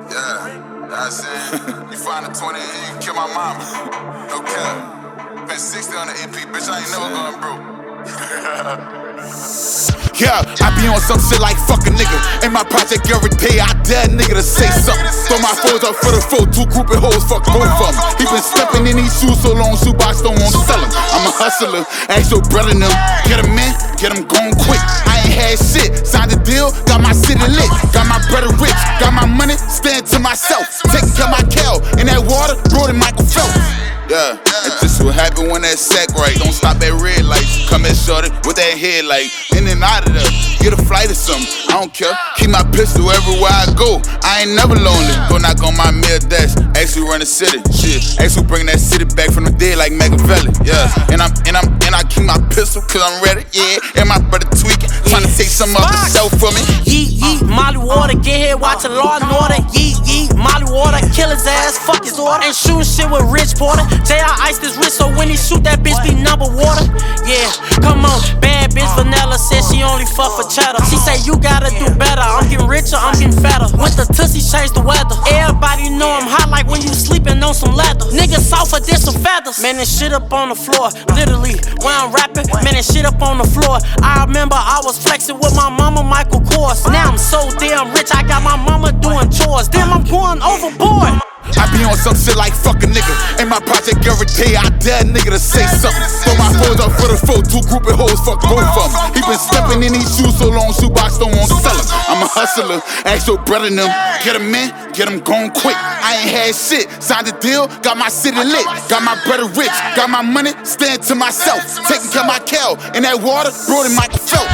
Yeah, that's it. You find a 20 and you can kill my mama. No cap. Spent 60 on the EP, bitch, I ain't never going broke. Yeah, I be on some shit like fuck a nigga. In my project every day, I dare a nigga to say something. Throw my foes up for the foe, two groupie hoes, fuck both of them. He been stepping in these shoes so long, shoebox don't want to sell him. I'm a hustler, ask your brother them. Get him in, get him gone quick. I ain't had shit, signed a deal, got my city lit. Got my brother rich, got my money, stand to myself. Taking care of my cow, in that water, brought in Michael Phelps. Yeah, and just what happened when that sack right. Don't stop at red lights. Come in shorty with that headlight. In and out of there, get a flight or something. I don't care. Keep my pistol everywhere I go. I ain't never lonely. Go knock on my mail desk. Ask who run the city. Shit. Ask who bring that city back from the dead like Machiavelli. Yeah. And I keep my pistol cause I'm ready. Yeah. And my brother tweaking. Trying to take some of the show for me. Yeet, yeet, Molly Water. Get here, watch a Law and Order. Yeet, yeet, Molly Water. Kill his ass, fuck his order. Ain't shooting shit with Rich Porter. J.I. iced his wrist, so when he shoot, that bitch be number water. Yeah, come on, bad bitch Vanilla said she only fuck for cheddar. She say you gotta do better. I'm getting richer, I'm getting fatter. With the tussy, change the weather. Everybody know I'm hot like when you sleeping on some leather. Niggas soft for this some feathers. Man, this shit up on the floor. Literally, when I'm rapping, man, this shit up on the floor. I remember I was flexing with my mama, Michael Kors. Now I'm so damn rich, I got my mama doing chores. Damn, I'm going overboard. I be on some shit like fuck a nigga. In my project every day, I dare a nigga to say something. Throw my foes up for the foe, two groupie hoes, fuck both of them. He been stepping in these shoes so long, shoebox don't want to sell him. I'm a hustler, ask your brother them. Get him in, get him gone quick. I ain't had shit, signed a deal, got my city lit. Got my brother rich, got my money, stand to myself. Taking care of my cow, in that water, brought in Michael Phelps.